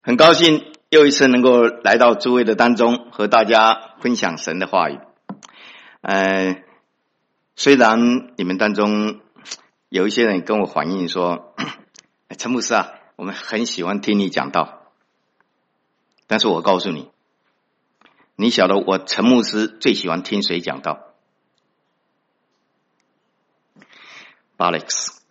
很高兴又一次能够来到诸位的当中，和大家分享神的话语。虽然你们当中有一些人跟我反映说，陈牧师啊，我们很喜欢听你讲道，但是我告诉你，你晓得我陈牧师最喜欢听谁讲道？巴雷克斯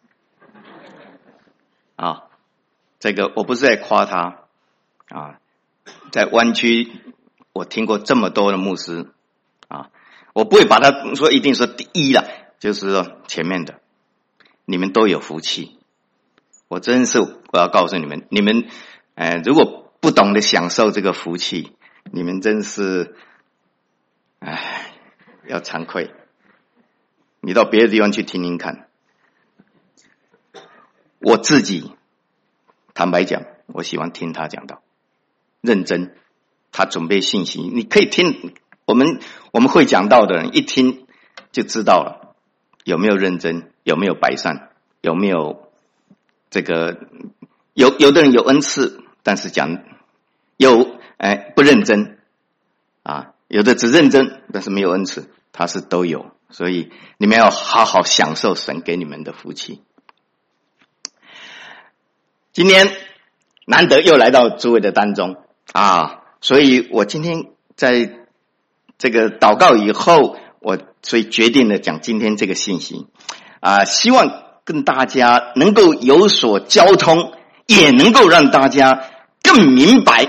啊，这个我不是在夸他啊，在湾区我听过这么多的牧师啊，我不会把他说一定说第一了，就是说前面的，你们都有福气。我真是我要告诉你们，你们如果不懂得享受这个福气，你们真是要惭愧。你到别的地方去听听看。我自己坦白讲，我喜欢听他讲道，认真，他准备信息，你可以听，我们会讲道的人一听就知道了，有没有认真，有没有摆善，有没有这个有的人有恩赐，但是讲有不认真啊，有的只认真，但是没有恩赐，他是都有，所以你们要好好享受神给你们的福气。今天难得又来到诸位的当中啊，所以我今天在这个祷告以后，所以决定了讲今天这个信息啊，希望跟大家能够有所交通，也能够让大家更明白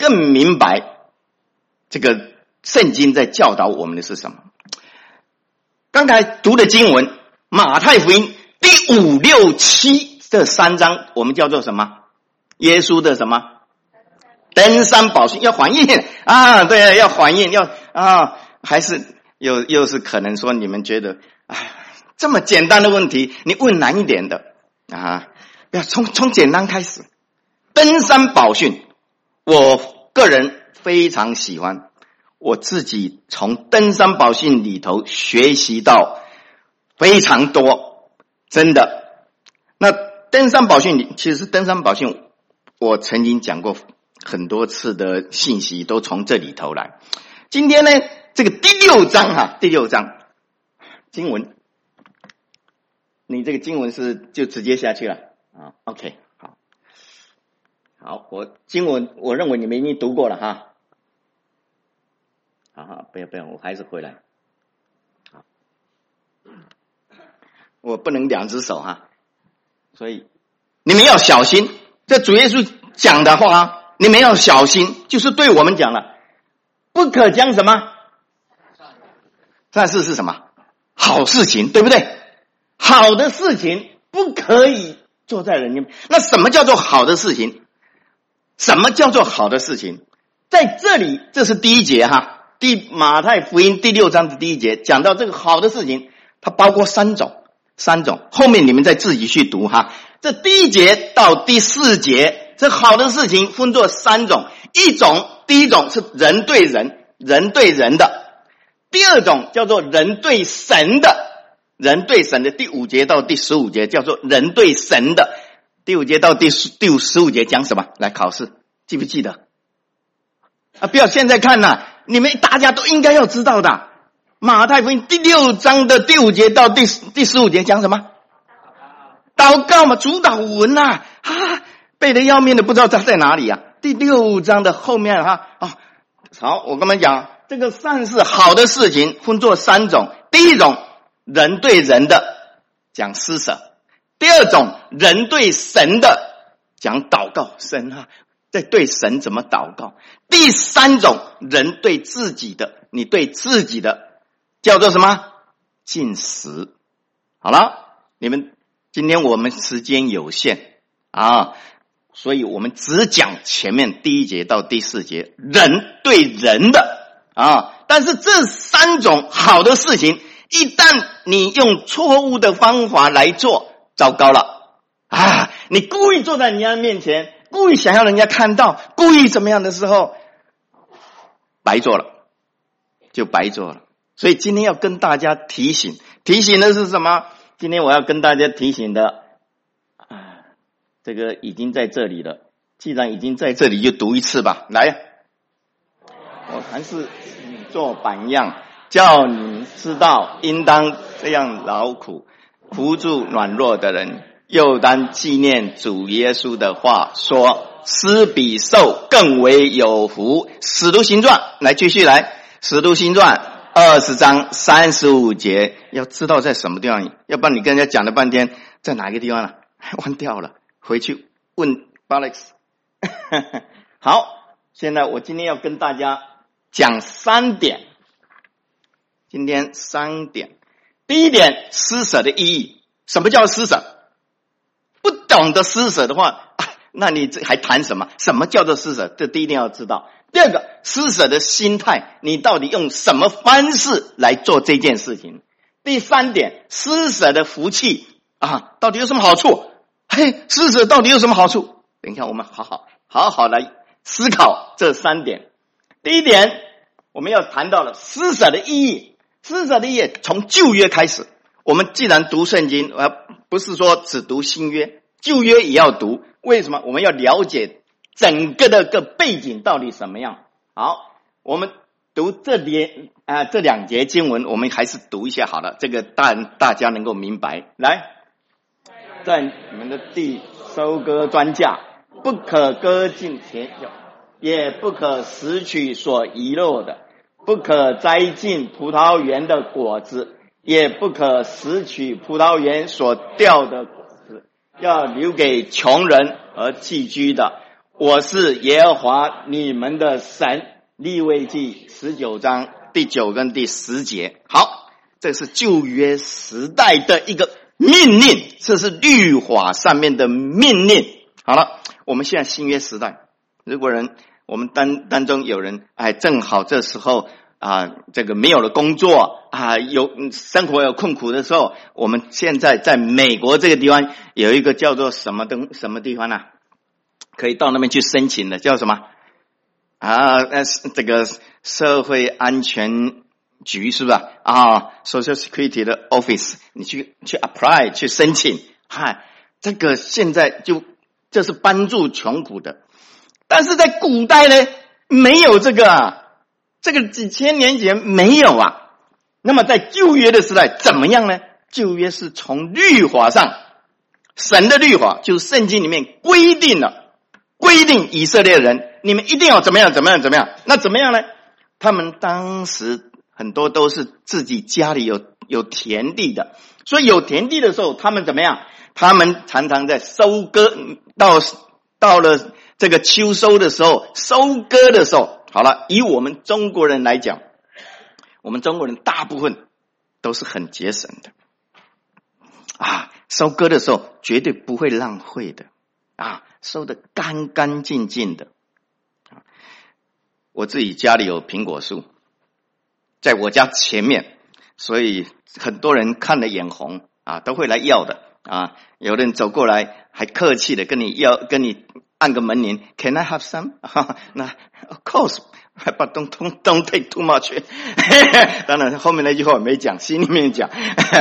这个圣经在教导我们的是什么。刚才读的经文，马太福音第5、6、7这3章，我们叫做什么？耶稣的什么？登山宝训，要还愿啊！对，要还愿，要啊，还是又是可能说你们觉得，这么简单的问题，你问难一点的啊！要从简单开始。登山宝训，我个人非常喜欢，我自己从登山宝训里头学习到非常多，真的。那登山宝训其实登山宝训我曾经讲过很多次的信息都从这里头来。今天呢，这个第六章经文，你这个经文是就直接下去了啊 ？OK， 好，我经文我认为你们已经读过了哈。好，不要，我还是回来。好，我不能2只手哈。所以你们要小心，这主耶稣讲的话，你们要小心，就是对我们讲了，不可讲什么善事是什么？好事情，对不对？好的事情不可以做在人间。那什么叫做好的事情？什么叫做好的事情？在这里，这是第1节哈，马太福音第6章的第1节讲到这个好的事情，它包括3种，后面你们再自己去读哈。这第1节到第4节，这好的事情分作3种，第一种是人对人的，第二种叫做人对神的，第5节到第15节叫做人对神的，第5节到第15节讲什么？来考试，记不记得？不要现在看啦，你们大家都应该要知道的。马太福音第6章的第5节到第15节讲什么？祷告嘛，主祷文啊，背得要命的不知道它在哪里啊。第6章的后面好，我跟你们讲，这个善事好的事情分作3种，第一种人对人的讲施舍，第二种人对神的讲祷告，神在对神怎么祷告，第3种人对自己的，你对自己的叫做什么？禁食。好了，你们今天我们时间有限啊，所以我们只讲前面第1节到第4节人对人的啊。但是这3种好的事情，一旦你用错误的方法来做，糟糕了啊！你故意坐在人家面前，故意想要人家看到，故意怎么样的时候，白做了，就白做了。所以今天要跟大家提醒的是什么？今天我要跟大家提醒的这个已经在这里了， 既然已经在这里，就读一次吧。来，我还是做榜样，叫你们知道应当这样劳苦，扶助软弱的人，又当纪念主耶稣的话说，施比受更为有福。使徒行传，来继续来，使徒行传20章35节，要知道在什么地方，要不然你跟人家讲了半天，在哪个地方忘掉了，回去问 Alex 好，现在我今天要跟大家讲3点，今天3点。第一点，施舍的意义。什么叫施舍？不懂得施舍的话，那你还谈什么？什么叫做施舍？这第一点要知道。第二个，施舍的心态，你到底用什么方式来做这件事情？第三点，施舍的福气到底有什么好处？施舍到底有什么好处？等一下我们好好来思考这3点。第一点，我们要谈到了施舍的意义。施舍的意义从旧约开始，我们既然读圣经，不是说只读新约，旧约也要读。为什么？我们要了解整个的背景到底什么样。好，我们读这2节经文，我们还是读一下好了，这个大家能够明白。来，在你们的地收割庄稼，不可割尽田角，也不可拾取所遗落的，不可摘尽葡萄园的果子，也不可拾取葡萄园所掉的果子，要留给穷人和寄居的。我是耶和华你们的神。利未记19章第9跟第10节。好，这是旧约时代的一个命令，这是律法上面的命令。好了，我们现在新约时代，如果我们当中有人正好这时候这个没有了工作有生活有困苦的时候，我们现在在美国这个地方有一个叫做什么地方可以到那边去申请的，叫什么这个社会安全局是吧？Social Security 的 Office， 你去 apply 去申请这个现在这是帮助穷苦的。但是在古代呢，没有这个几千年前没有那么在旧约的时代怎么样呢？旧约是从律法上，神的律法就是圣经里面规定以色列人你们一定要怎么样。那怎么样呢？他们当时很多都是自己家里有田地的，所以有田地的时候他们怎么样？他们常常在收割，到了这个秋收的时候，收割的时候，好了，以我们中国人来讲，我们中国人大部分都是很节省的收割的时候绝对不会浪费的收得干干净净的。我自己家里有苹果树，在我家前面，所以很多人看了眼红都会来要的有人走过来还客气的跟你按个门铃 ，Can I have some？ 那 Of course， but don't take too much 。当然后面那句话我没讲，心里面讲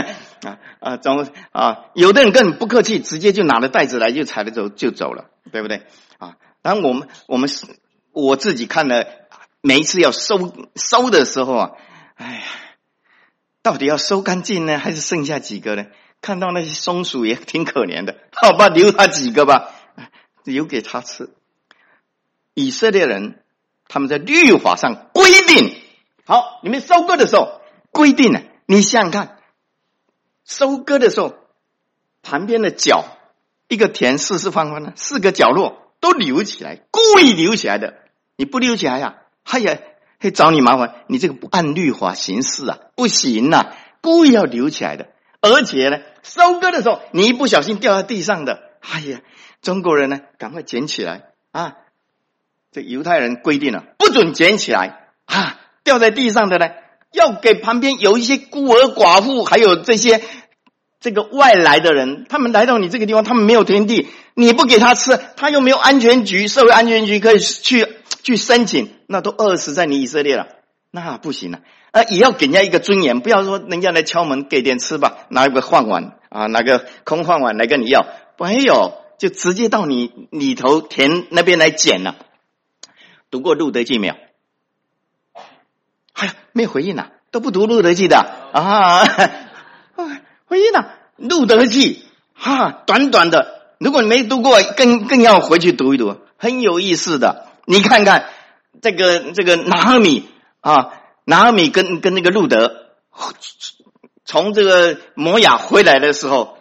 有的人根本不客气，直接就拿了袋子来就踩了就走了，对不对当然我自己看了，每一次要收的时候到底要收干净呢，还是剩下几个呢？看到那些松鼠也挺可怜的，好吧，留他几个吧，留给他吃。以色列人他们在律法上规定，好，你们收割的时候规定了，你想想看，收割的时候旁边的角，一个田四四方方的4个角落都留起来，故意留起来的。你不留起来会找你麻烦，你这个不按律法行事不行故意要留起来的。而且呢，收割的时候你一不小心掉在地上的，中国人呢赶快捡起来这犹太人规定了不准捡起来掉在地上的呢，要给旁边有一些孤儿寡妇，还有这个外来的人，他们来到你这个地方，他们没有田地，你不给他吃，他又没有安全局，社会安全局可以去申请，那都饿死在你以色列了，那不行也要给人家一个尊严，不要说人家来敲门给点吃吧，拿一个饭碗拿个空饭碗来跟你要，没有， 就直接到你里头田那边来捡了。读过《路德记》没有？哎呀，没有回应啊，都不读《路德记》的啊！回应啊，《路德记》短短的，如果你没读过，更要回去读一读，很有意思的。你看看这个拿俄米跟那个路德从这个摩亚回来的时候，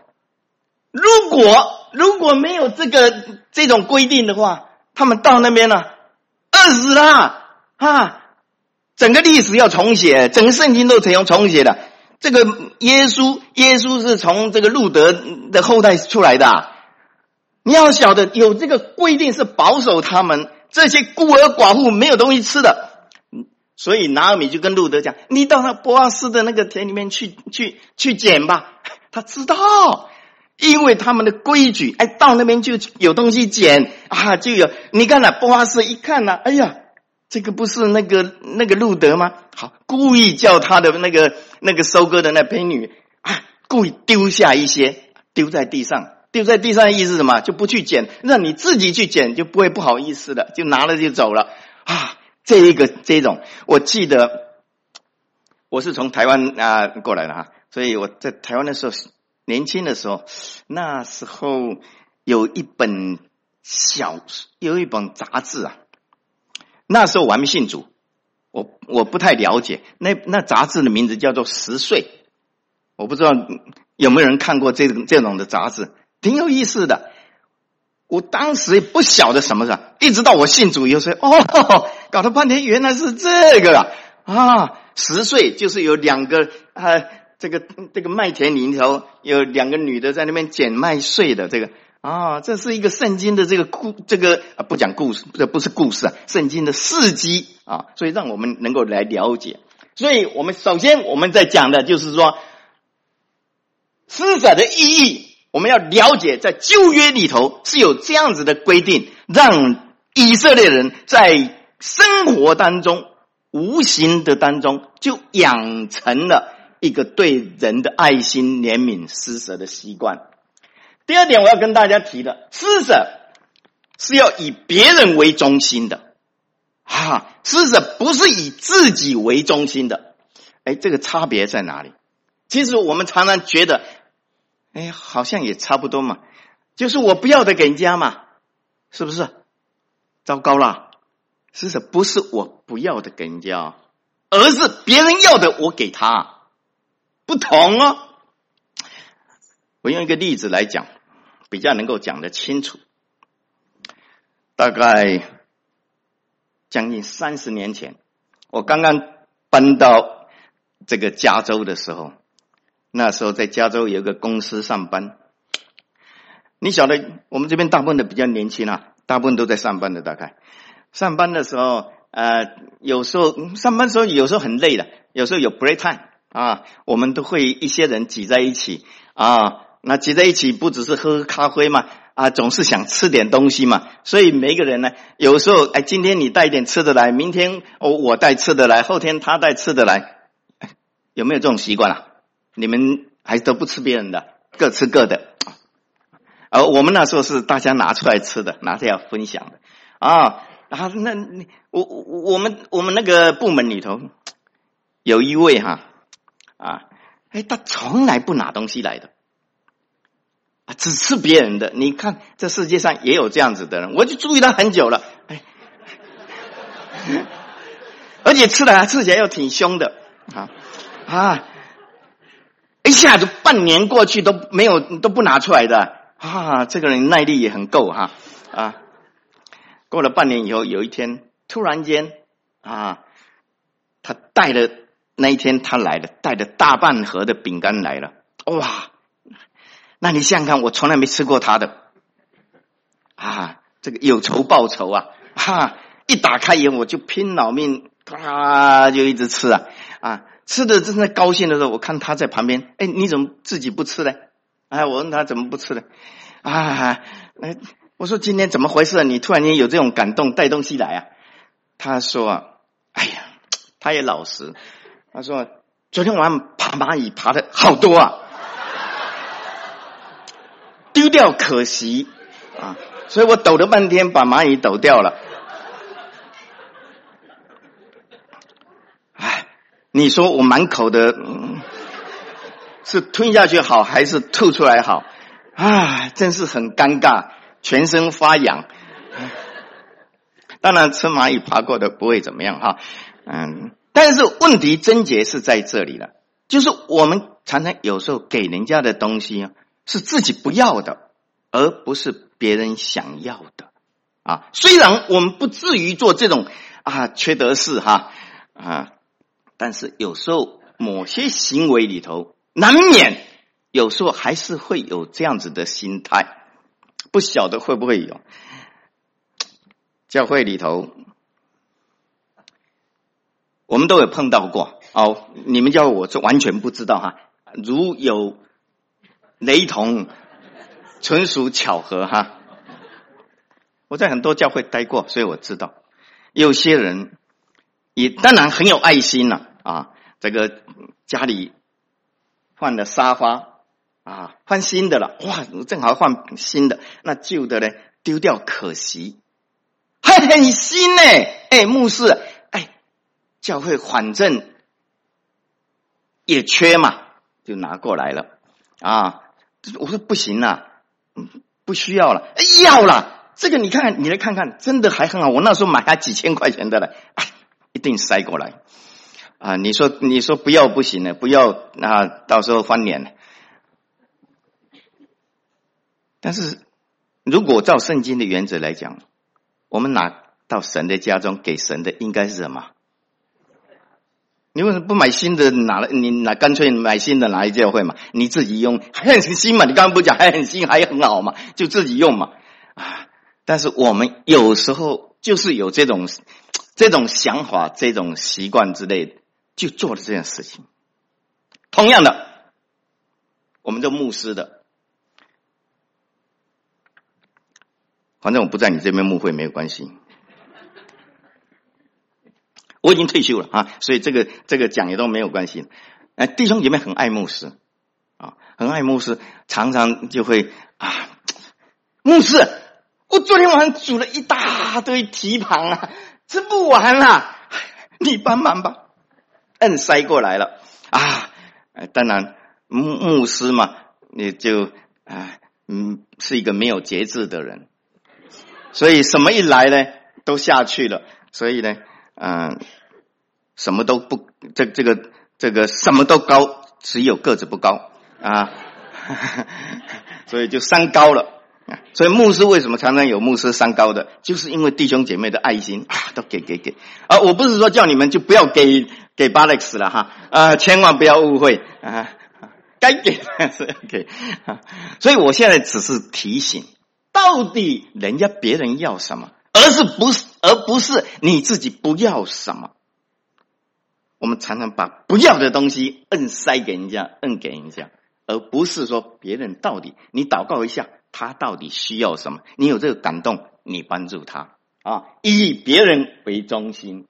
如果没有这种规定的话，他们到那边了，饿死了整个历史要重写，整个圣经都重写的。这个耶稣是从这个路德的后代出来的你要晓得，有这个规定是保守他们这些孤儿寡妇没有东西吃的。所以拿俄米就跟路德讲，你到那波阿斯的那个田里面去捡吧。他知道，因为他们的规矩，到那边就有东西捡就有。你看波阿斯一看哎呀，这个不是那个路德吗？好，故意叫他的那个收割的那婢女故意丢下一些，丢在地上的意思是什么？就不去捡，让你自己去捡，就不会不好意思了，就拿了就走了这种，我记得我是从台湾过来的所以我在台湾的时候，年轻的时候，那时候有一本杂志那时候我还没信主，我不太了解，那杂志的名字叫做10岁，我不知道有没有人看过这种的杂志，挺有意思的。我当时不晓得什么事，一直到我信主以后搞了半天原来是这个10岁就是有2个这个麦田里头有2个女的在那边捡麦穗的这个这是一个圣经的不讲故事，这不是故事圣经的事迹所以让我们能够来了解。所以我们首先我们在讲的就是说施舍的意义，我们要了解在旧约里头是有这样子的规定，让以色列人在生活当中无形的当中就养成了一个对人的爱心怜悯施舍的习惯。第二点我要跟大家提的，施舍是要以别人为中心的施舍不是以自己为中心的。这个差别在哪里？其实我们常常觉得好像也差不多嘛，就是我不要的给人家嘛，是不是？糟糕了，施舍不是我不要的给人家而是别人要的我给他，不同我用一个例子来讲，比较能够讲得清楚。大概将近30年前，我刚刚搬到这个加州的时候，那时候在加州有一个公司上班。你晓得我们这边大部分的比较年轻大部分都在上班的。大概上班的时候有时候上班的时候有时候很累的，有时候有 break time 我们都会一些人挤在一起那挤在一起不只是喝咖啡嘛总是想吃点东西嘛，所以每一个人呢，有时候今天你带一点吃的来，明天我带吃的来，后天他带吃的来，有没有这种习惯你们还都不吃别人的，各吃各的我们那时候是大家拿出来吃的，拿出来分享的那我们那个部门里头有一位他从来不拿东西来的只吃别人的。你看这世界上也有这样子的人，我就注意他很久了而且吃起来又挺凶的一下子半年过去都不拿出来的这个人耐力也很够过了半年以后，有一天突然间他那一天他来了，带了大半盒的饼干来了。哇，那你想想看，我从来没吃过他的这个有仇报仇一打开以后我就拼老命就一直吃吃的真的高兴的时候，我看他在旁边，你怎么自己不吃呢？我问他怎么不吃呢？我说今天怎么回事你突然间有这种感动带东西来他说他也老实，他说昨天晚上爬蚂蚁爬的好多丢掉可惜啊，所以我抖了半天把蚂蚁抖掉了。哎，你说我满口的，是吞下去好还是吐出来好？啊，真是很尴尬，全身发痒。当然吃蚂蚁爬过的不会怎么样哈，但是问题症结是在这里了，就是我们常常有时候给人家的东西是自己不要的，而不是别人想要的啊。虽然我们不至于做这种缺德事哈但是有时候某些行为里头难免有时候还是会有这样子的心态，不晓得会不会有。教会里头我们都有碰到过你们教会我就完全不知道哈，如有雷同纯属巧合哈。我在很多教会待过，所以我知道有些人也当然很有爱心了这个家里换了沙发换新的了，哇，正好换新的，那旧的呢丢掉可惜，还很新呢。牧师，教会反正也缺嘛，就拿过来了我说不行不需要了，要了，这个你看看，你来看看，真的还很好，我那时候买还几千块钱的了，一定塞过来你说不要不行了，不要到时候翻脸了。但是如果照圣经的原则来讲，我们拿到神的家中给神的应该是什么？你为什么不买新的你干脆买新的拿来教会嘛？你自己用还很新嘛？你刚刚不讲还很新还很好嘛？就自己用嘛但是我们有时候就是有这种想法，这种习惯之类的，就做了这件事情。同样的，我们做牧师的，反正我不在你这边牧会没有关系，我已经退休了所以这个讲也都没有关系。弟兄姐妹很爱牧师很爱牧师，常常就会牧师，我昨天晚上煮了一大堆蹄膀吃不完你帮忙吧，塞过来了当然牧师嘛，你是一个没有节制的人，所以什么一来呢都下去了，所以呢什么都不这个什么都高，只有个子不高所以就三高了。所以牧师为什么常常有牧师三高的，就是因为弟兄姐妹的爱心都给我不是说叫你们就不要给巴勒斯了千万不要误会该给是给所以我现在只是提醒，到底别人要什么，而不是你自己不要什么。我们常常把不要的东西塞给人家，给人家，而不是说别人到底你祷告一下他到底需要什么，你有这个感动你帮助他以别人为中心。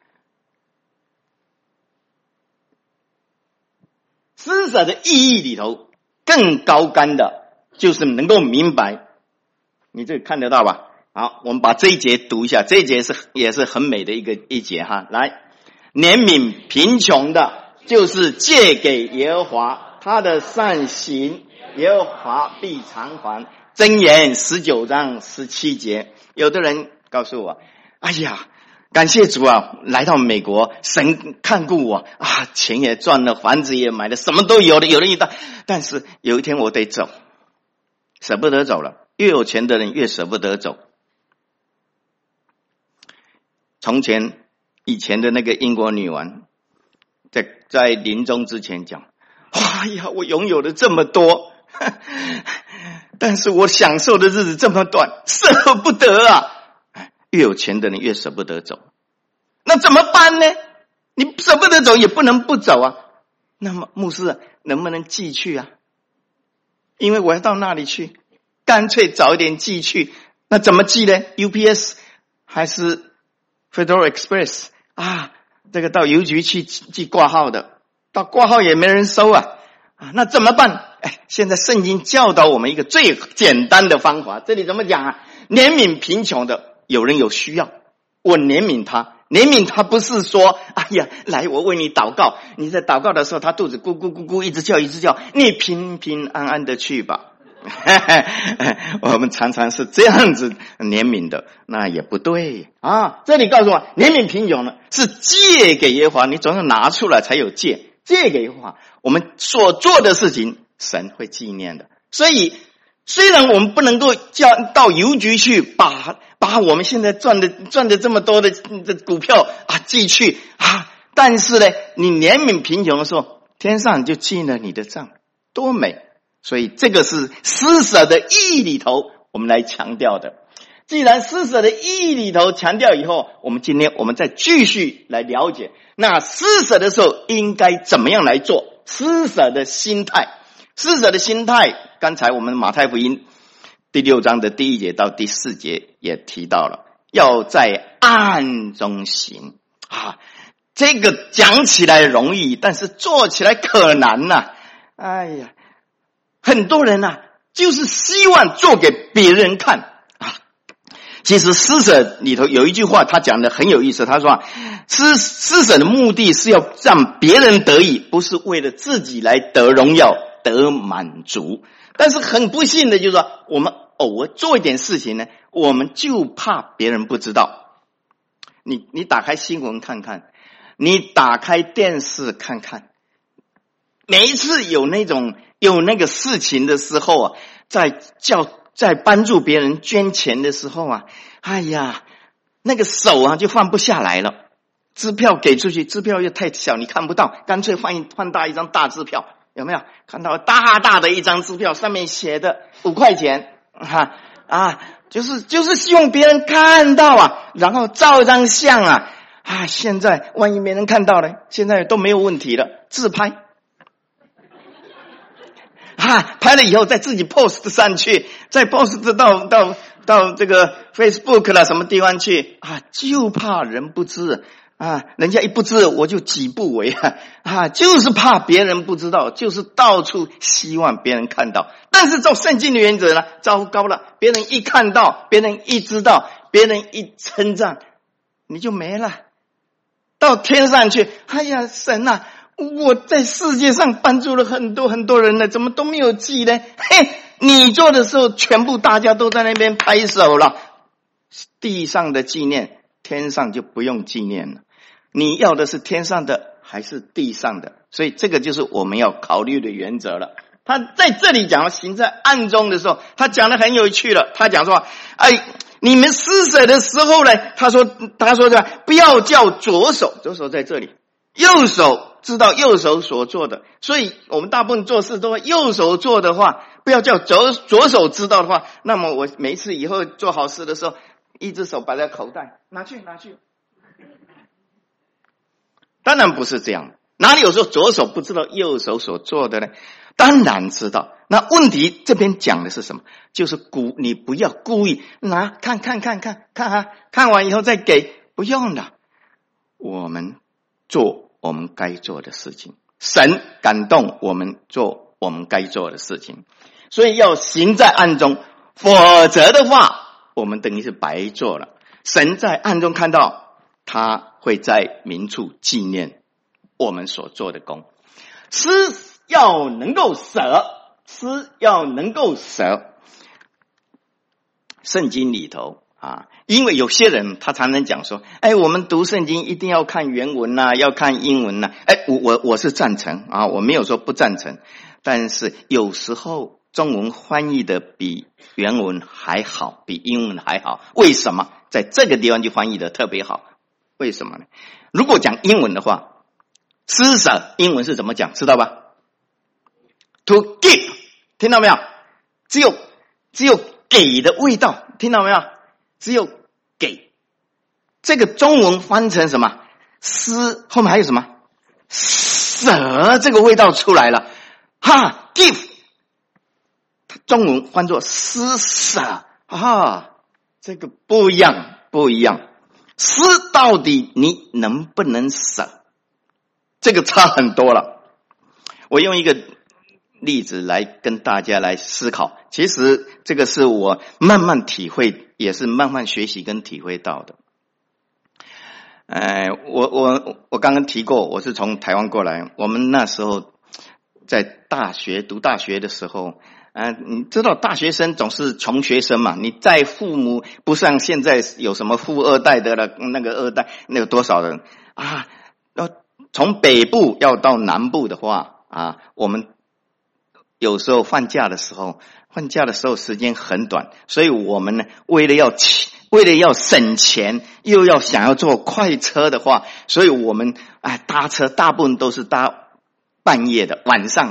施舍的意义里头更高竿的就是能够明白，你这个看得到吧？好，我们把这一节读一下，这一节也是很美的一节来，怜悯贫穷的，就是借给耶和华，他的善行耶和华必偿还。箴言19章17节。有的人告诉我，哎呀，感谢主来到美国，神看顾我钱也赚了，房子也买了，什么都有了一大，但是有一天我得走，舍不得走了。越有钱的人越舍不得走。以前的那个英国女王在临终之前讲，哎呀，我拥有了这么多但是我享受的日子这么短，舍不得越有钱的人越舍不得走。那怎么办呢？你舍不得走也不能不走那么牧师能不能寄去因为我要到那里去，干脆早一点寄去。那怎么寄呢？ UPS 还是 Federal Express 这个到邮局去寄挂号的，到挂号也没人收那怎么办？现在圣经教导我们一个最简单的方法，这里怎么讲啊？怜悯贫穷的，有人有需要，我怜悯他。怜悯他不是说，哎呀，来我为你祷告，你在祷告的时候他肚子咕咕咕咕一直叫，你平平安安的去吧。我们常常是这样子怜悯的，那也不对啊。这里告诉我，怜悯贫穷呢是借给耶和华，你总要拿出来才有借给耶和华。我们所做的事情，神会纪念的。所以虽然我们不能够叫到邮局去把我们现在赚的这么多的股票寄去但是呢，你怜悯贫穷的时候，天上就记了你的账，多美！所以这个是施舍的意义里头我们来强调的。既然施舍的意义里头强调以后，今天我们再继续来了解，那施舍的时候应该怎么样来做？施舍的心态，刚才我们马太福音第6章的第1节到第4节也提到了，要在暗中行这个讲起来容易，但是做起来可难呐。哎呀，很多人就是希望做给别人看其实施舍里头有一句话他讲的很有意思，他说施舍的目的是要让别人得益，不是为了自己来得荣耀得满足。但是很不幸的就是说，我们偶尔做一点事情呢，我们就怕别人不知道。你打开新闻看看，你打开电视看看，每一次有那个事情的时候在帮助别人捐钱的时候哎呀，那个手就放不下来了。支票给出去，支票又太小，你看不到，干脆换大一张大支票，有没有看到大的一张支票，上面写的5块钱就是希望别人看到然后照一张相现在万一没人看到呢？现在都没有问题了，自拍拍了以后再自己 post 上去，再 post 到这个 Facebook 啦什么地方去就怕人不知人家一不知我就己不为就是怕别人不知道，就是到处希望别人看到。但是照圣经的原则呢，糟糕了，别人一看到，别人一知道，别人一称赞，你就没了，到天上去。哎呀，神我在世界上帮助了很多人了，怎么都没有记呢？你做的时候全部大家都在那边拍手了，地上的纪念天上就不用纪念了。你要的是天上的还是地上的？所以这个就是我们要考虑的原则了。他在这里讲行在暗中的时候，他讲的很有趣了。他讲说你们施舍的时候呢，他说不要叫左手在这里，右手知道右手所做的。所以我们大部分做事都右手做的话，不要叫左手知道的话，那么我每一次以后做好事的时候，一只手摆在口袋，拿去当然不是这样，哪里有说左手不知道右手所做的呢？当然知道。那问题这边讲的是什么？就是你不要故意拿看完以后再给，不用了。我们做我们该做的事情，神感动我们做我们该做的事情，所以要行在暗中，否则的话我们等于是白做了。神在暗中看到，他会在明处纪念我们所做的功。施要能够舍，圣经里头因为有些人他常常讲说，我们读圣经一定要看原文要看英文我是赞成我没有说不赞成，但是有时候中文翻译的比原文还好，比英文还好。为什么在这个地方就翻译的特别好？为什么呢？如果讲英文的话，施舍英文是怎么讲知道吧？ To give， 听到没有？只有给的味道，听到没有？只有给。这个中文翻成什么？施后面还有什么？舍，这个味道出来了give， 中文翻作施舍这个不一样。施到底你能不能舍，这个差很多了。我用一个例子来跟大家来思考。其实这个是我慢慢体会，也是慢慢学习跟体会到的。我刚刚提过，我是从台湾过来。我们那时候在读大学的时候，你知道大学生总是穷学生嘛，你在父母不像现在有什么富二代的了，那个二代那有多少人啊？从北部要到南部的话我们有时候放假的时候时间很短，所以我们呢为了要省钱，又要想要坐快车的话，所以我们搭车大部分都是搭半夜的，晚上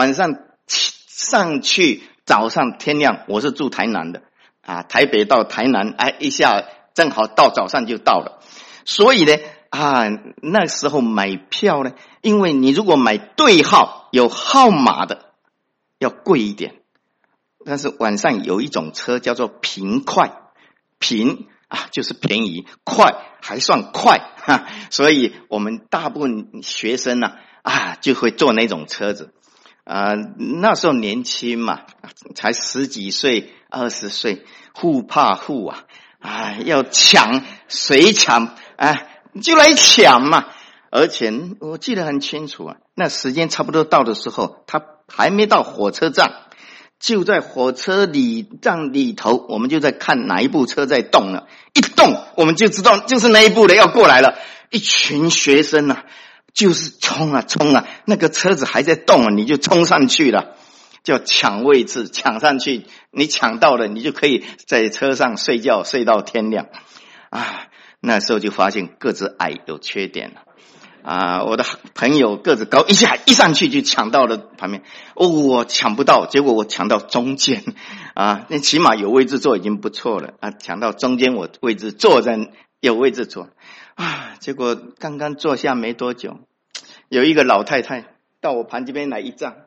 上去，早上天亮。我是住台南的台北到台南一下正好到早上就到了。所以呢那时候买票呢，因为你如果买对号有号码的要贵一点，但是晚上有一种车叫做平快，平就是便宜，快还算快所以我们大部分学生就会坐那种车子那时候年轻嘛，才10几岁20岁，互怕互要抢，谁抢就来抢嘛。而且我记得很清楚那时间差不多到的时候，他还没到火车站，就在火车站里头，我们就在看哪一部车在动了，一动我们就知道就是那一部的要过来了。一群学生就是冲那个车子还在动你就冲上去了，叫抢位置，抢上去，你抢到了，你就可以在车上睡觉睡到天亮那时候就发现个子矮有缺点了我的朋友个子高，一上去就抢到了旁边我抢不到，结果我抢到中间那起码有位置坐已经不错了抢到中间，我位置坐在有位置坐结果刚刚坐下没多久，有一个老太太到我旁边来一站，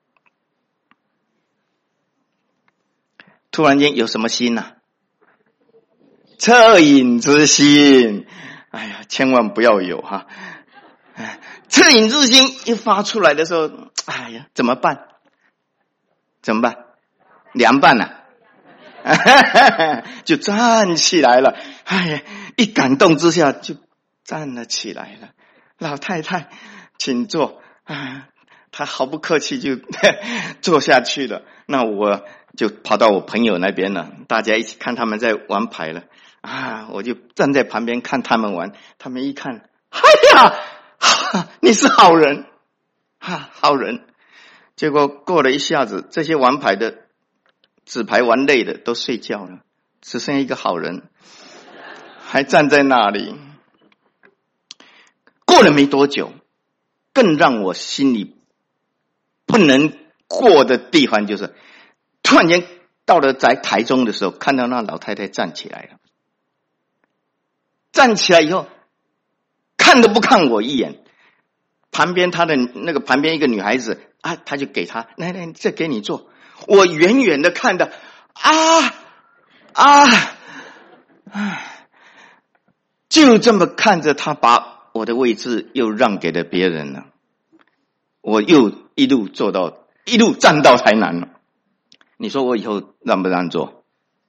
突然间有什么心恻隐之心。千万不要有恻隐之心一发出来的时候，怎么办？凉拌就站起来了。一感动之下就站了起来了。老太太请坐她毫不客气就坐下去了。那我就跑到我朋友那边了，大家一起看他们在玩牌了我就站在旁边看他们玩。他们一看，你是好人好人。结果过了一下子，这些玩牌的纸牌玩累的都睡觉了，只剩一个好人还站在那里。过了没多久，更让我心里不能过的地方就是，突然间到了在台中的时候，看到那老太太站起来了。站起来以后，看都不看我一眼。旁边他的旁边一个女孩子他就给他，来这给你坐。我远远的看到就这么看着他把我的位置又让给了别人了。我又一路站到台南了。你说我以后让不让坐？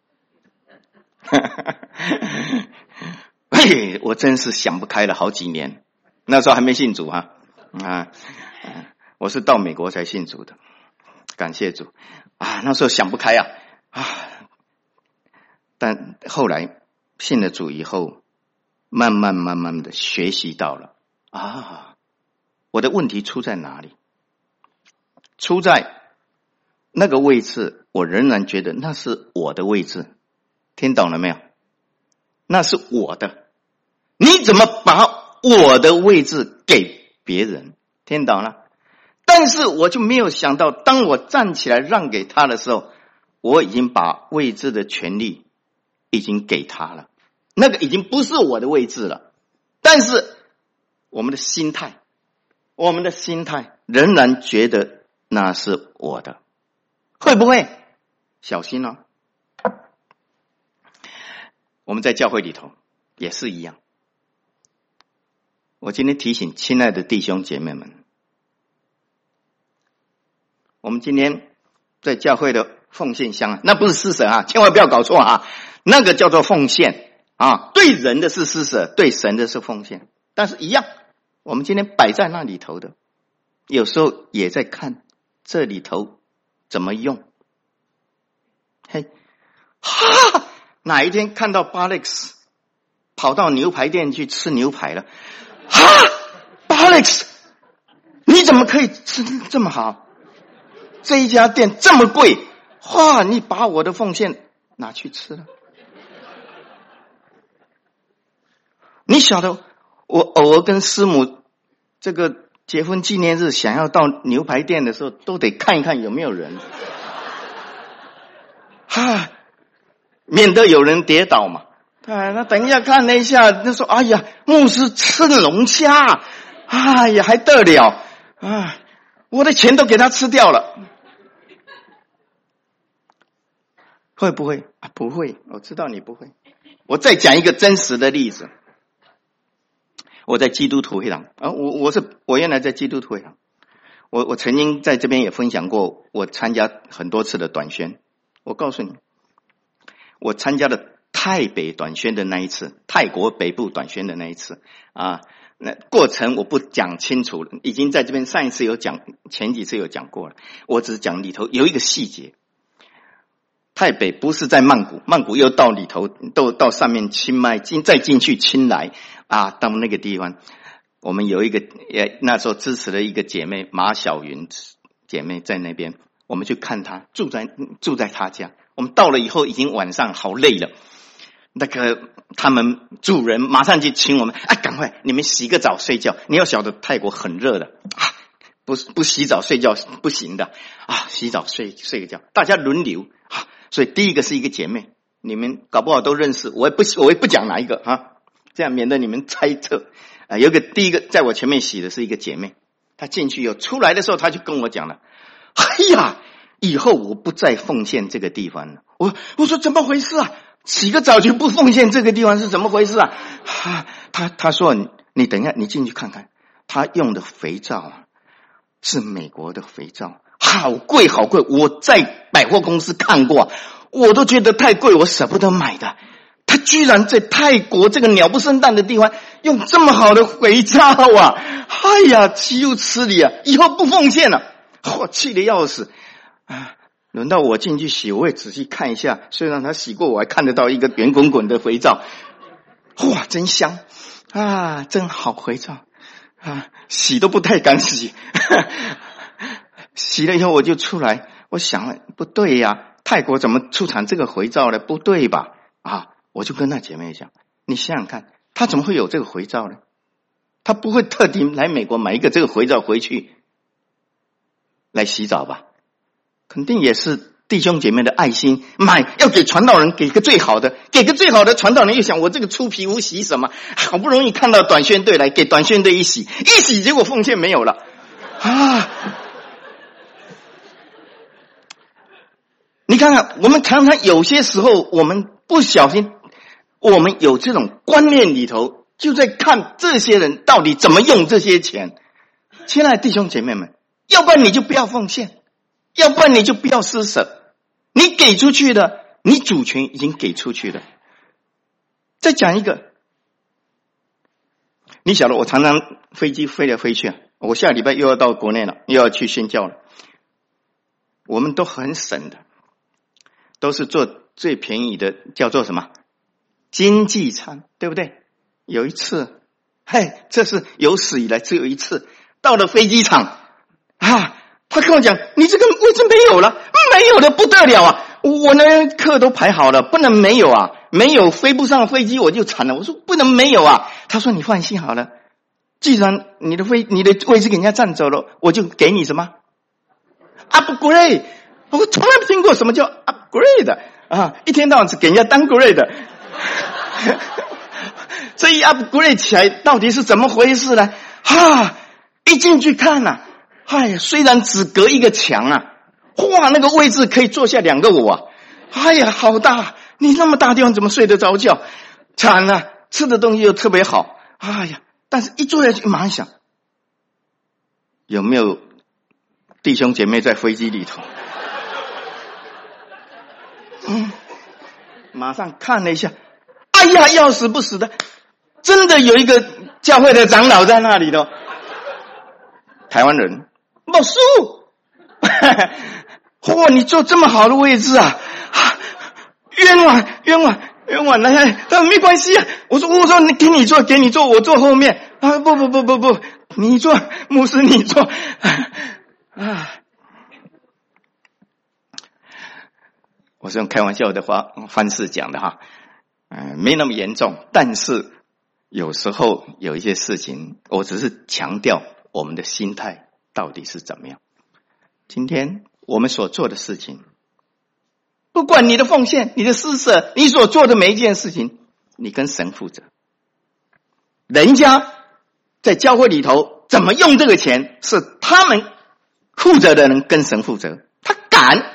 我真是想不开了好几年。那时候还没信主我是到美国才信主的，感谢主那时候想不开但后来信了主以后，慢慢的学习到了我的问题出在哪里？出在那个位置，我仍然觉得那是我的位置。听懂了没有？那是我的，你怎么把我的位置给别人？听懂了？但是我就没有想到，当我站起来让给他的时候，我已经把位置的权利已经给他了，那个已经不是我的位置了。但是我们的心态仍然觉得那是我的，会不会？小心哦。我们在教会里头也是一样。我今天提醒亲爱的弟兄姐妹们， 我们今天在教会的奉献箱啊，那不是施舍啊，千万不要搞错啊，那个叫做奉献啊，对人的是施舍，对神的是奉献，但是一样，我们今天摆在那里头的，有时候也在看这里头怎么用。嘿，哈，哪一天看到巴勒斯跑到牛排店去吃牛排了？哈，巴勒斯，你怎么可以吃这么好？这一家店这么贵，哇！你把我的奉献拿去吃了。你晓得，我偶尔跟师母这个结婚纪念日，想要到牛排店的时候，都得看一看有没有人，哈，免得有人跌倒嘛。那等一下看了一下，那说哎呀，牧师吃龙虾，哎呀还得了啊！我的钱都给他吃掉了。会不会啊？不会，我知道你不会。我再讲一个真实的例子。我在基督徒会堂啊，我原来在基督徒会堂，我曾经在这边也分享过，我参加很多次的短宣。我告诉你，我参加了泰北短宣的那一次，泰国北部短宣的那一次啊，那过程我不讲清楚了，已经在这边上一次有讲，前几次有讲过了，我只讲里头有一个细节。泰北不是在曼谷，曼谷又到里头，都到上面清迈，再进去清莱啊，到那个地方，我们有一个那时候支持的一个姐妹马小云姐妹在那边，我们去看她，住在她家。我们到了以后，已经晚上好累了，那个他们主人马上就请我们啊，赶快你们洗个澡睡觉。你要晓得泰国很热的啊，不洗澡睡觉不行的啊，洗澡睡个觉，大家轮流啊。所以第一个是一个姐妹，你们搞不好都认识，我也不讲哪一个啊，这样免得你们猜测。有一个第一个在我前面洗的是一个姐妹，她进去以后出来的时候，她就跟我讲了：“哎呀，以后我不再奉献这个地方了。”我说怎么回事啊？洗个澡就不奉献这个地方是怎么回事啊？她说你等一下，你进去看看，她用的肥皂啊是美国的肥皂。好贵好贵，我在百货公司看过，我都觉得太贵，我舍不得买的。他居然在泰国这个鸟不生蛋的地方用这么好的肥皂啊！哎呀，岂有此理啊！以后不奉献了，我气得要死啊！轮到我进去洗，我也仔细看一下，虽然他洗过，我还看得到一个圆滚滚的肥皂，哇，真香啊，真好肥皂啊，洗都不太敢洗。洗了以后我就出来，我想了不对呀，泰国怎么出产这个肥皂呢？不对吧？啊，我就跟那姐妹讲，你想想看，他怎么会有这个肥皂呢？他不会特地来美国买一个这个肥皂回去来洗澡吧？肯定也是弟兄姐妹的爱心，买要给传道人给个最好的，给个最好的，传道人又想我这个粗皮无洗什么，好不容易看到短宣队来，给短宣队一洗，结果奉献没有了啊！你看看，我们常常有些时候我们不小心，我们有这种观念里头，就在看这些人到底怎么用这些钱。亲爱的弟兄姐妹们，要不然你就不要奉献，要不然你就不要施舍。你给出去的，你主权已经给出去了。再讲一个，你晓得我常常飞机飞来飞去，我下礼拜又要到国内了，又要去宣教了。我们都很省的，都是做最便宜的，叫做什么经济舱，对不对？有一次，这是有史以来只有一次，到了飞机场啊，他跟我讲，你这个位置没有了，没有的不得了啊！我那课都排好了，不能没有啊，没有飞不上飞机我就惨了。我说不能没有啊，他说你放心好了，既然你的位置给人家占走了，我就给你什么 upgrade。我从来没听过什么叫 upgrade 啊，一天到晚只给人家downgrade。这一 upgrade 起来到底是怎么回事呢？一进去看啊，虽然只隔一个墙啊，哇，那个位置可以坐下2个我啊，好大，你那么大地方怎么睡得着觉？惨了，吃的东西又特别好，但是一坐下去马上想，有没有弟兄姐妹在飞机里头，马上看了一下，哎呀，要死不死的，真的有一个教会的长老在那里的，台湾人，牧师，嚯，你坐这么好的位置啊，冤枉，来，没关系啊，我说你给你坐，我坐后面啊，不，你坐，牧师你坐啊。我是用开玩笑的方式讲的哈，没那么严重，但是有时候有一些事情，我只是强调我们的心态到底是怎么样。今天我们所做的事情，不管你的奉献、你的施舍，你所做的每一件事情，你跟神负责。人家在教会里头怎么用这个钱，是他们负责的人跟神负责，他敢。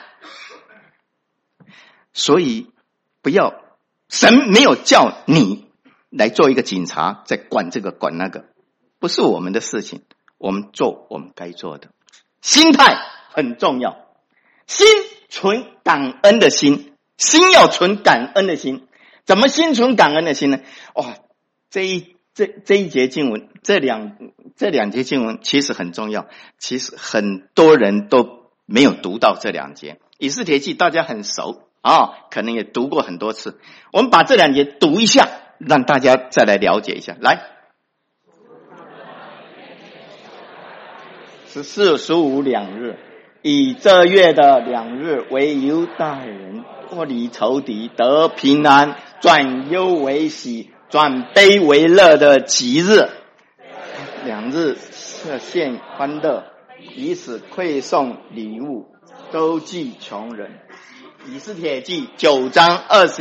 所以不要，神没有叫你来做一个警察，在管这个管那个，不是我们的事情，我们做我们该做的。心态很重要，心存感恩的心，心要存感恩的心。怎么心存感恩的心呢？哇，这一节经文，这两节经文其实很重要，其实很多人都没有读到这两节。以斯帖记大家很熟可能也读过很多次，我们把这两节读一下，让大家再来了解一下。来，14、15两日，以这月的2日为犹大人脱离仇敌，得平安，转忧为喜，转悲为乐的吉日。2日设献欢乐，以此馈送礼物，周济穷人。以斯帖记9章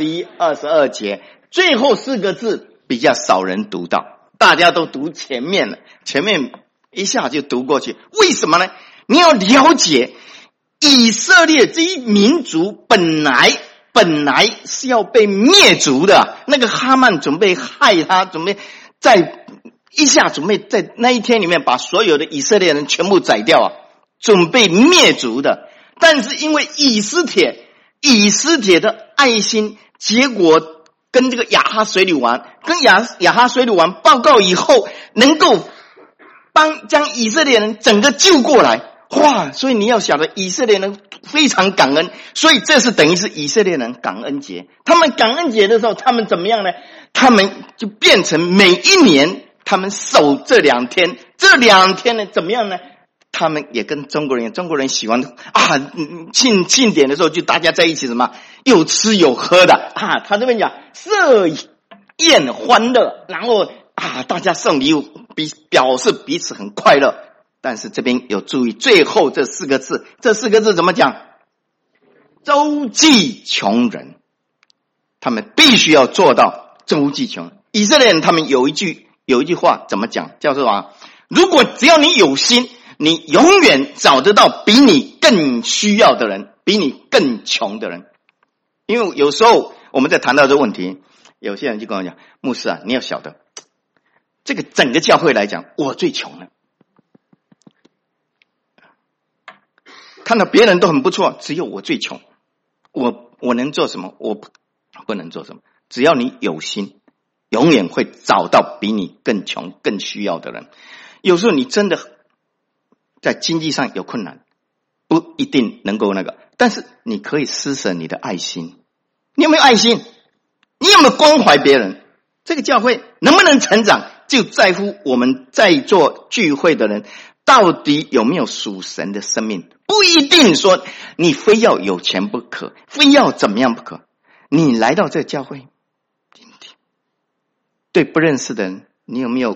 21、22节，最后4个字比较少人读到，大家都读前面了，前面一下就读过去。为什么呢？你要了解以色列这一民族本来是要被灭族的，那个哈曼准备害他，准备在那一天里面把所有的以色列人全部宰掉准备灭族的。但是因为以斯帖的爱心，结果跟这个亚哈水女王报告以后，能够将以色列人整个救过来。哇！所以你要晓得以色列人非常感恩，所以这是等于是以色列人感恩节。他们感恩节的时候，他们怎么样呢？他们就变成每一年他们守这2天，这2天呢怎么样呢？他们也跟中国人喜欢庆典的时候就大家在一起什么又吃有喝的他这边讲设宴欢乐，然后大家送礼物，表示彼此很快乐。但是这边有注意最后这4个字，这4个字怎么讲？周济穷人，他们必须要做到周济穷人。以色列人他们有一句话怎么讲？叫做如果只要你有心，你永远找得到比你更需要的人，比你更穷的人。因为有时候我们在谈到这个问题，有些人就跟我讲，牧师你要晓得，这个整个教会来讲，我最穷了。看到别人都很不错，只有我最穷。我能做什么？我不能做什么。只要你有心，永远会找到比你更穷、更需要的人。有时候你真的在经济上有困难，不一定能够但是你可以施舍你的爱心。你有没有爱心？你有没有关怀别人？这个教会能不能成长，就在乎我们在座聚会的人到底有没有属神的生命。不一定说你非要有钱不可，非要怎么样不可。你来到这个教会，对不认识的人，你有没有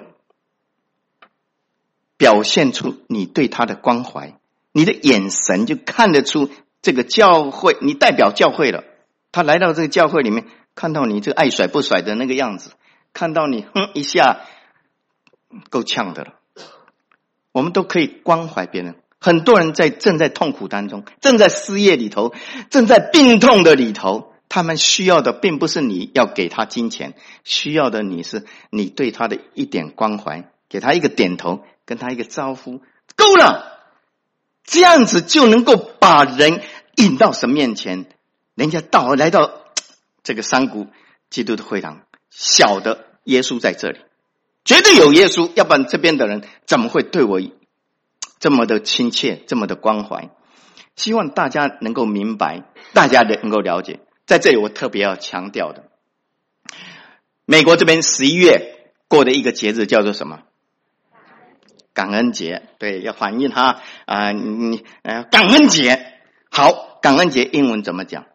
表现出你对他的关怀？你的眼神就看得出这个教会，你代表教会了。他来到这个教会里面，看到你这个爱甩不甩的那个样子，看到你一下够呛的了。我们都可以关怀别人。很多人正在痛苦当中，正在失业里头，正在病痛的里头，他们需要的并不是你要给他金钱，需要的是你对他的一点关怀，给他一个点头，跟他一个招呼，够了。 这样子就能够把人引到神面前。人家来到这个山谷基督的会堂，晓得耶稣在这里，绝对有耶稣，要不然这边的人怎么会对我这么的亲切，这么的关怀？希望大家能够明白，大家能够了解。在这里我特别要强调的，美国这边11月过的一个节日叫做什么？感恩节。对，要反映他感恩节。好，感恩节英文怎么讲？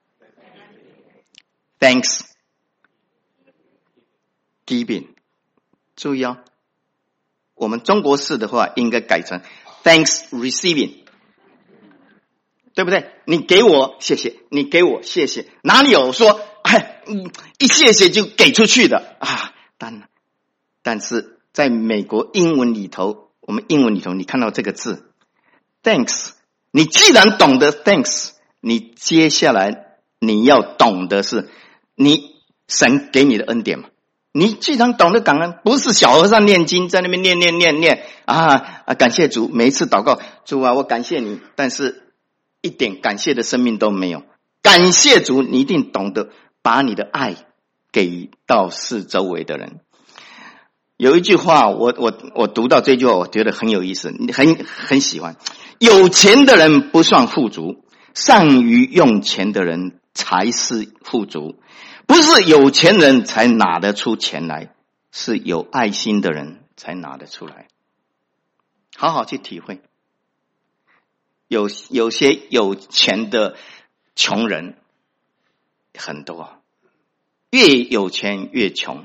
Thanksgiving。 注意我们中国式的话应该改成 Thanks receiving， 对不对？你给我谢谢，你给我谢谢，哪里有说一谢谢就给出去的啊？但是在美国英文里头，我们英文里头你看到这个字 Thanks， 你既然懂得 Thanks， 你接下来你要懂得是你神给你的恩典嘛。你既然懂得感恩，不是小和尚念经在那边念感谢主，每一次祷告主啊我感谢你，但是一点感谢的生命都没有。感谢主，你一定懂得把你的爱给到四周围的人。有一句话我读到这句话我觉得很有意思，很喜欢。有钱的人不算富足，善于用钱的人才是富足。不是有钱人才拿得出钱来，是有爱心的人才拿得出来。好好去体会。有些有钱的穷人很多，越有钱越穷。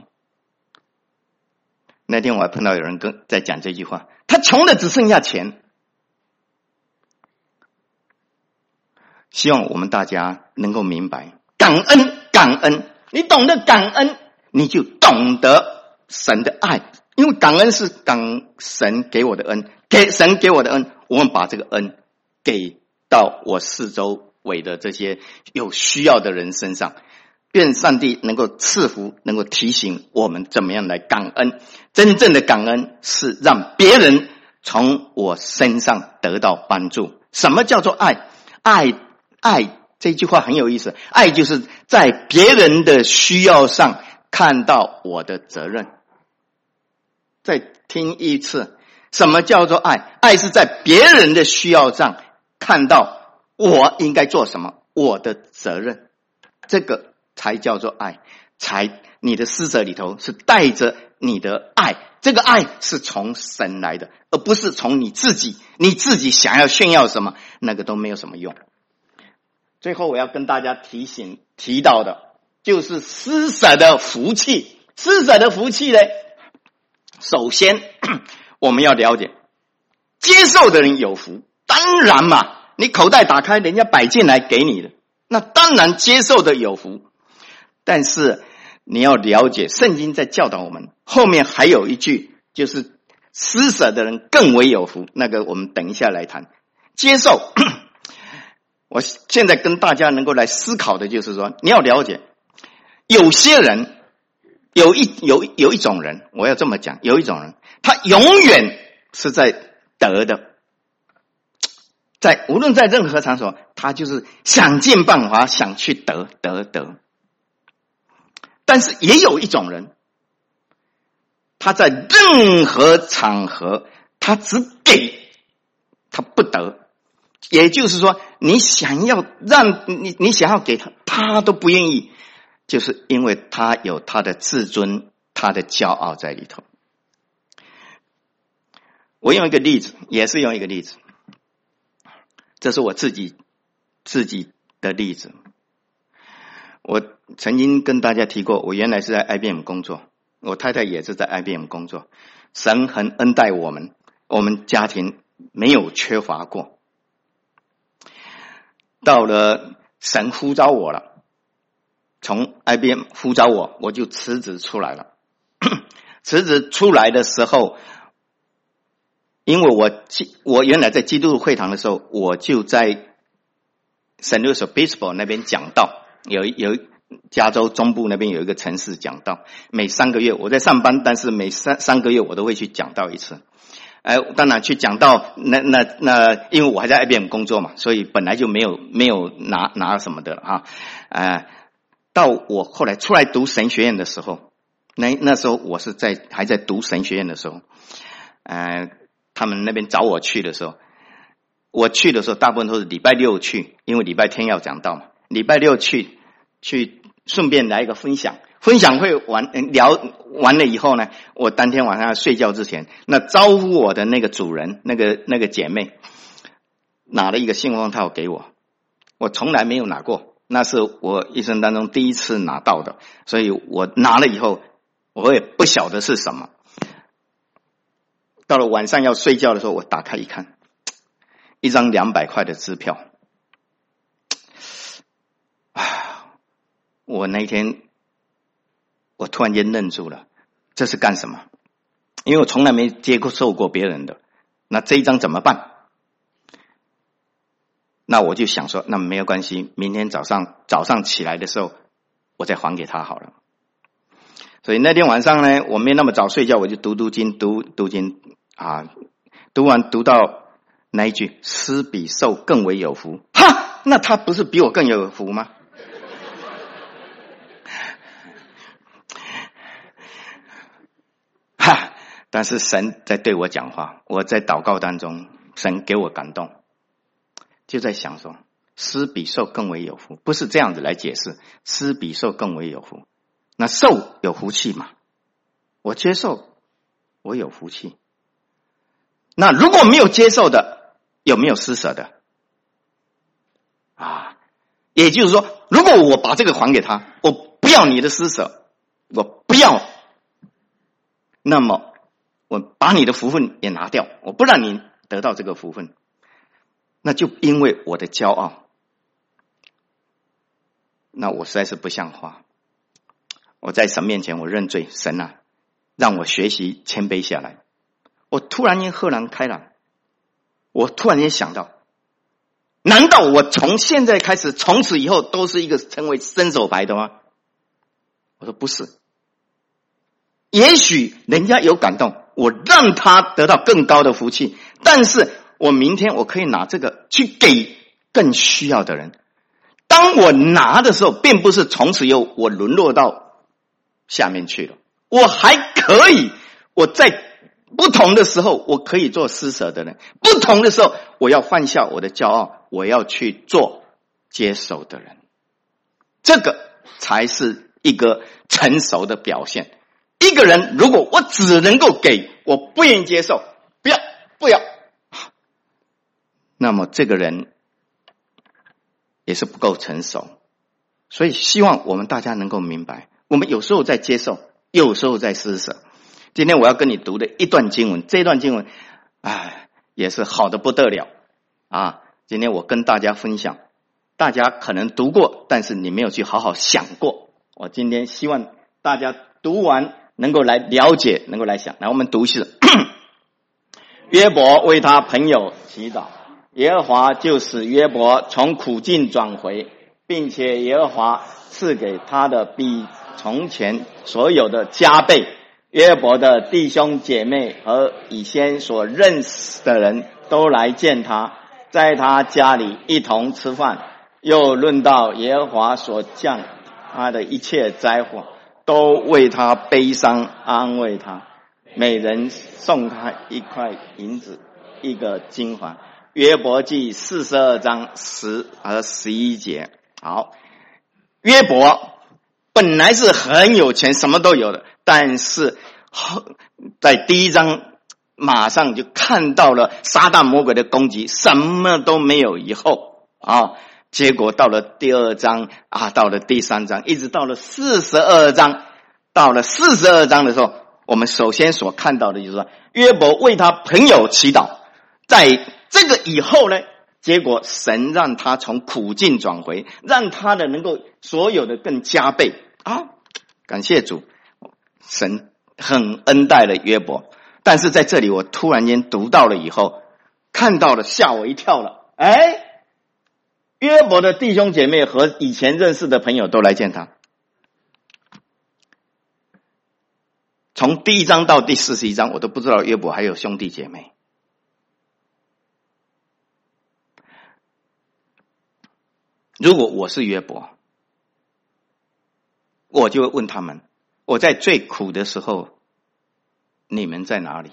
那天我还碰到有人在讲这句话，他穷的只剩下钱。希望我们大家能够明白感恩。你懂得感恩，你就懂得神的爱，因为感恩是神给我的恩，神给我的恩，我们把这个恩给到我四周围的这些有需要的人身上。愿上帝能够赐福，能够提醒我们怎么样来感恩。真正的感恩是让别人从我身上得到帮助。什么叫做爱？爱这句话很有意思，爱就是在别人的需要上看到我的责任。再听一次，什么叫做爱？爱是在别人的需要上看到我应该做什么，我的责任，这个才叫做爱。你的施舍里头是带着你的爱，这个爱是从神来的，而不是从你自己想要炫耀什么，那个都没有什么用。最后我要跟大家提到的就是施舍的福气。施舍的福气呢，首先我们要了解，接受的人有福，当然嘛，你口袋打开人家摆进来给你的，那当然接受的有福。但是你要了解，圣经在教导我们，后面还有一句，就是施舍的人更为有福，那个我们等一下来谈。接受我现在跟大家能够来思考的就是说，你要了解，有些人有一种人，我要这么讲，有一种人他永远是在得的，无论在任何场所，他就是想尽办法想去得。但是也有一种人，他在任何场合他只给，他不得。也就是说，你想要给他都不愿意，就是因为他有他的自尊，他的骄傲在里头。我用一个例子，这是我自己的例子。我曾经跟大家提过，我原来是在 IBM 工作，我太太也是在 IBM 工作。神很恩待我们家庭没有缺乏过。到了神呼召我了，从 IBM 呼召我就辞职出来了。辞职出来的时候，因为我原来在基督会堂的时候，我就在St. Louis Obispo 那边讲道，有加州中部那边有一个城市讲道，每3个月我在上班，但是每三个月我都会去讲道一次。 当然去讲到那，因为我还在 IBM 工作嘛，所以本来就没有拿什么的了到我后来出来读神学院的时候，那时候我是还在读神学院的时候，他们那边找我去的时候，我去的时候大部分都是礼拜六去，因为礼拜天要讲道嘛，礼拜六去顺便来一个分享会聊完了以后呢，我当天晚上睡觉之前，那招呼我的那个主人那个姐妹拿了一个信封套给我，我从来没有拿过，那是我一生当中第一次拿到的，所以我拿了以后我也不晓得是什么。到了晚上要睡觉的时候，我打开一看，一张200块的支票。我那一天我突然间愣住了，这是干什么？因为我从来没接受过别人的，那这一张怎么办？那我就想说，那没有关系，明天早上起来的时候我再还给他好了。所以那天晚上呢，我没那么早睡觉，我就读经读到那一句施比受更为有福。哈，那他不是比我更有福吗？但是神在对我讲话，我在祷告当中，神给我感动，就在想说，施比受更为有福，不是这样子来解释，施比受更为有福。那受有福气嘛，我接受，我有福气。那如果没有接受的，有没有施舍的？也就是说，如果我把这个还给他，我不要你的施舍，我不要，那么我把你的福分也拿掉，我不让你得到这个福分，那就因为我的骄傲，那我实在是不像话。我在神面前我认罪，神啊，让我学习谦卑下来。我突然间豁然开朗，我突然间想到，难道我从现在开始从此以后都是一个成为伸手牌的吗？我说不是，也许人家有感动，我让他得到更高的福气，但是我明天我可以拿这个去给更需要的人。当我拿的时候，并不是从此以后我沦落到下面去了，我还可以，我在不同的时候我可以做施舍的人，不同的时候我要放下我的骄傲，我要去做接受的人，这个才是一个成熟的表现。一个人如果我只能够给，我不愿意接受，不要，那么这个人也是不够成熟。所以希望我们大家能够明白，我们有时候在接受，有时候在施舍。今天我要跟你读的一段经文，这段经文也是好的不得了今天我跟大家分享，大家可能读过，但是你没有去好好想过。我今天希望大家读完能够来了解，能够来想。来，我们读一次。约伯为他朋友祈祷，耶和华就使约伯从苦境转回，并且耶和华赐给他的比从前所有的加倍。约伯的弟兄姐妹和以前所认识的人都来见他，在他家里一同吃饭，又论到耶和华所降他的一切灾祸，都为他悲伤，安慰他，每人送他一块银子，一个金环。约伯记42章10和11节。好，约伯本来是很有钱，什么都有的，但是在第一章马上就看到了撒旦魔鬼的攻击，什么都没有以后结果到了第2章到了第3章，一直到了42章。到了42章的时候，我们首先所看到的就是说，约伯为他朋友祈祷。在这个以后呢，结果神让他从苦境转回，让他的能够所有的更加倍感谢主，神很恩待了约伯。但是在这里我突然间读到了以后，看到了，吓我一跳了。约伯的弟兄姐妹和以前认识的朋友都来见他。从第1章到第41章，我都不知道约伯还有兄弟姐妹。 如果我是约伯，我就会问他们，我在最苦的时候，你们在哪里？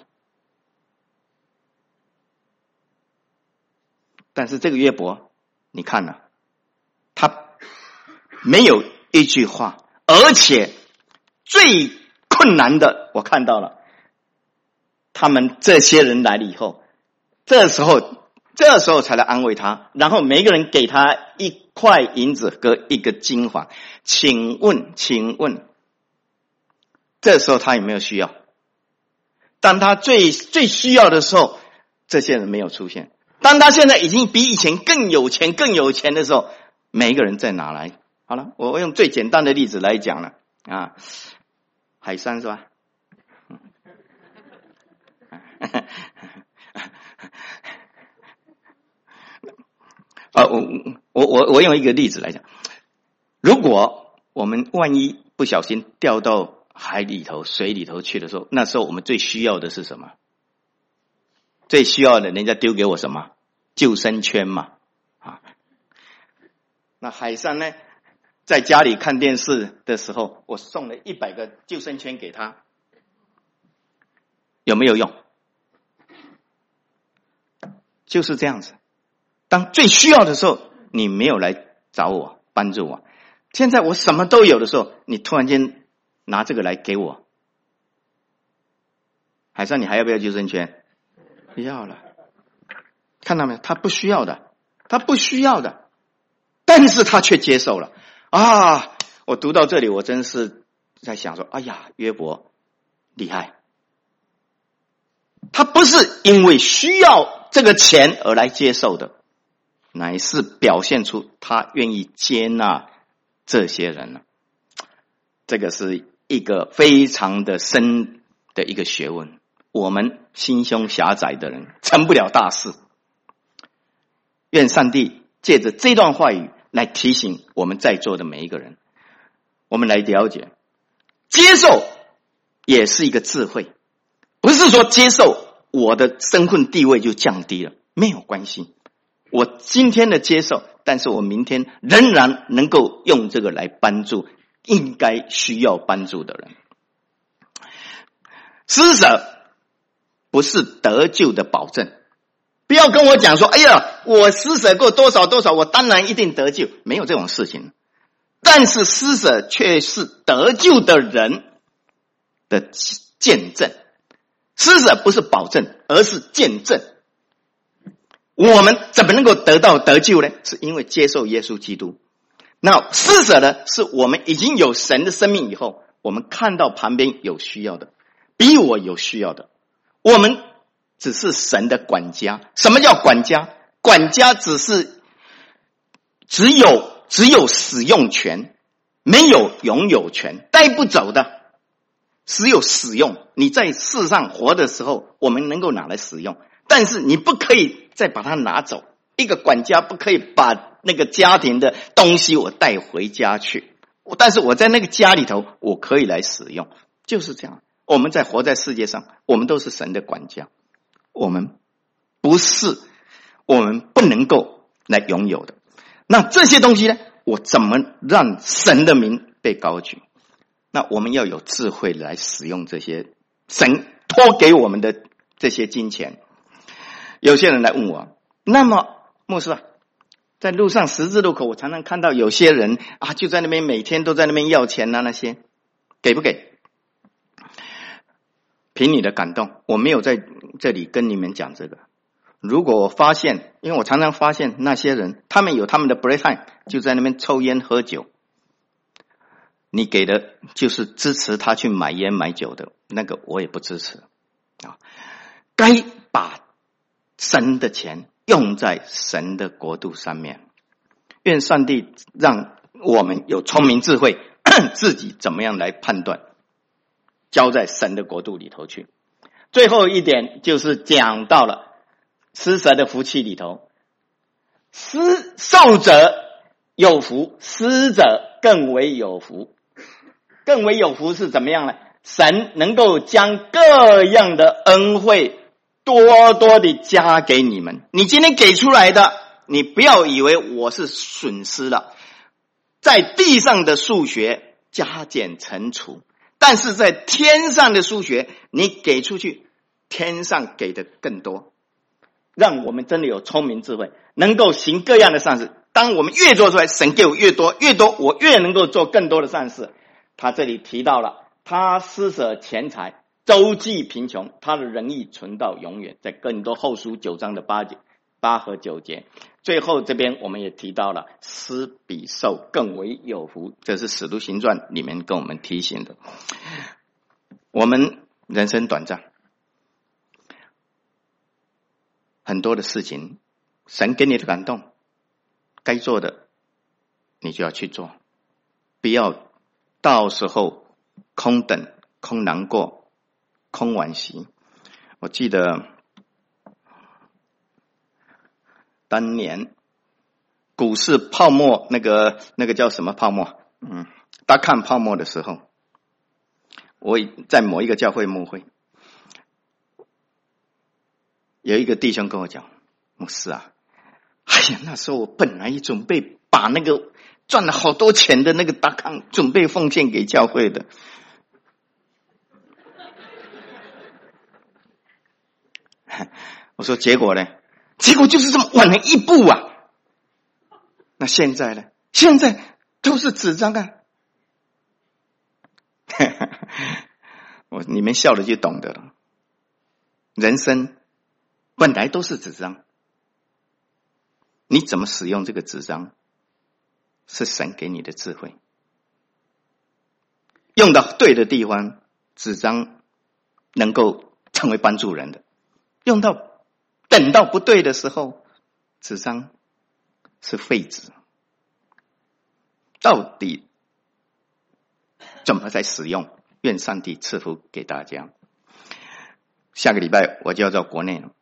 但是这个约伯，你看了，他没有一句话，而且最困难的我看到了，他们这些人来了以后，这时候才来安慰他，然后每个人给他1块银子和1个金环。请问，这时候他有没有需要？当他最需要的时候，这些人没有出现。当他现在已经比以前更有钱的时候，每一个人在哪来？好了，我用最简单的例子来讲了啊，海山是吧？我用一个例子来讲，如果我们万一不小心掉到海里头、水里头去的时候，那时候我们最需要的是什么？最需要的，人家丢给我什么？救生圈嘛。那海山呢，在家里看电视的时候，我送了100个救生圈给他，有没有用？就是这样子。当最需要的时候，你没有来找我帮助我。现在我什么都有的时候，你突然间拿这个来给我，海山，你还要不要救生圈？不要了。看到没有？他不需要的，但是他却接受了啊！我读到这里，我真是在想说，哎呀，约伯厉害，他不是因为需要这个钱而来接受的，乃是表现出他愿意接纳这些人了。这个是一个非常的深的一个学问，我们心胸狭窄的人成不了大事。愿上帝借着这段话语来提醒我们在座的每一个人，我们来了解，接受也是一个智慧，不是说接受我的身份地位就降低了，没有关系。我今天的接受，但是我明天仍然能够用这个来帮助应该需要帮助的人。施舍不是得救的保证，不要跟我讲说，哎呀，我施舍过多少，我当然一定得救，没有这种事情。但是施舍却是得救的人的见证，施舍不是保证，而是见证。我们怎么能够得到得救呢？是因为接受耶稣基督。那施舍呢，是我们已经有神的生命以后，我们看到旁边有需要的，比我有需要的，我们只是神的管家。什么叫管家？管家只有使用权，没有拥有权，带不走的，只有使用。你在世上活的时候，我们能够拿来使用，但是你不可以再把它拿走。一个管家不可以把那个家庭的东西我带回家去，但是我在那个家里头我可以来使用，就是这样。我们在活在世界上，我们都是神的管家，我们不能够来拥有的。那这些东西呢，我怎么让神的名被高举？那我们要有智慧来使用这些神托给我们的这些金钱。有些人来问我，那么牧师啊，在路上十字路口，我常常看到有些人啊，就在那边每天都在那边要钱啊，那些给不给？凭你的感动，我没有在这里跟你们讲这个。如果我发现，因为我常常发现那些人，他们有他们的 break time， 就在那边抽烟喝酒，你给的就是支持他去买烟买酒的，那个我也不支持啊。该把神的钱用在神的国度上面。愿上帝让我们有聪明智慧，自己怎么样来判断，交在神的国度里头去。最后一点就是讲到了施舍的福气里头，受者有福，施者更为有福。更为有福是怎么样呢？神能够将各样的恩惠多多的加给你们。你今天给出来的， 你不要以为我是损失了，在地上的数学加减乘除，但是在天上的数学，你给出去，天上给的更多，让我们真的有聪明智慧，能够行各样的善事。当我们越做出来，神给我越多，越多我越能够做更多的善事。他这里提到了，他施舍钱财，周济贫穷，他的仁义存到永远，在哥林多后书9章的8和9节。最后这边我们也提到了，施比受更为有福，这是使徒行传里面跟我们提醒的。我们人生短暂，很多的事情，神给你的感动，该做的你就要去做，不要到时候空等、空难过、空惋惜。我记得当年股市泡沫，那个叫什么泡沫？大看泡沫的时候，我在某一个教会牧会，有一个弟兄跟我讲，牧师啊，哎呀，那时候我本来准备把那个赚了好多钱的那个大康准备奉献给教会的。我说结果呢？结果就是这么晚了一步啊。那现在呢？现在都是纸张啊。你们笑了就懂得了。人生本来都是纸张，你怎么使用这个纸张，是神给你的智慧。用到对的地方，纸张能够成为帮助人的；等到不对的时候，纸张是废纸。到底怎么在使用？愿上帝赐福给大家。下个礼拜我就要到国内了，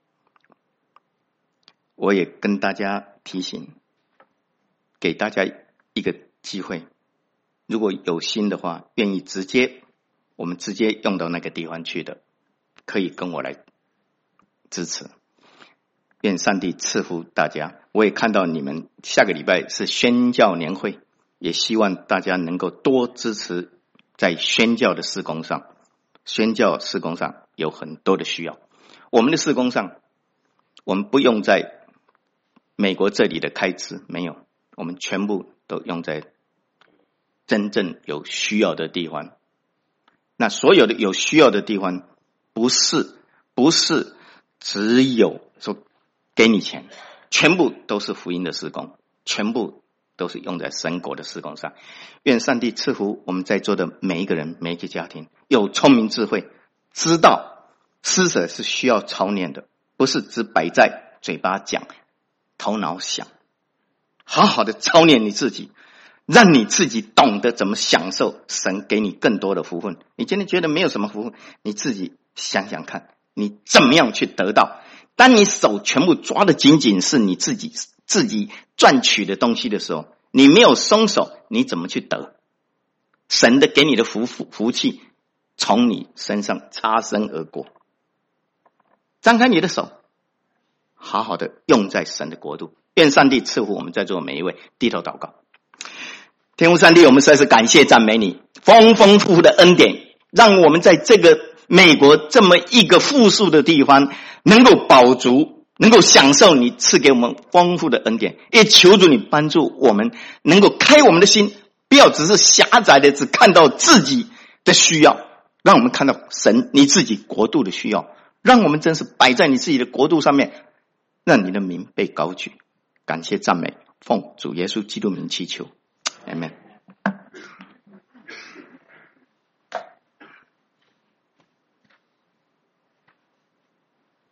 我也跟大家提醒，给大家一个机会，如果有心的话，愿意我们直接用到那个地方去的，可以跟我来支持。愿上帝赐福大家。我也看到你们下个礼拜是宣教年会，也希望大家能够多支持在宣教的事工上。宣教事工上有很多的需要，我们的事工上，我们不用在美国这里的开支，没有，我们全部都用在真正有需要的地方。那所有的有需要的地方，不是只有说给你钱，全部都是福音的事工，全部都是用在神国的事工上。愿上帝赐福我们在座的每一个人，每一个家庭，有聪明智慧，知道施舍是需要操练的，不是只摆在嘴巴讲，头脑想。好好的操练你自己，让你自己懂得怎么享受神给你更多的福分。你今天觉得没有什么福分，你自己想想看，你怎么样去得到。当你手全部抓的紧紧是你自己赚取的东西的时候，你没有松手，你怎么去得？神的给你的福气从你身上擦身而过。张开你的手，好好的用在神的国度。愿上帝赐福我们在座每一位，低头祷告。天父上帝，我们实在是感谢赞美你，丰丰富富的恩典，让我们在这个美国这么一个富庶的地方能够饱足，能够享受你赐给我们丰富的恩典。也求主你帮助我们能够开我们的心，不要只是狭窄的只看到自己的需要，让我们看到神你自己国度的需要，让我们真是摆在你自己的国度上面，让你的名被高举。感谢赞美，奉主耶稣基督名祈求，阿们。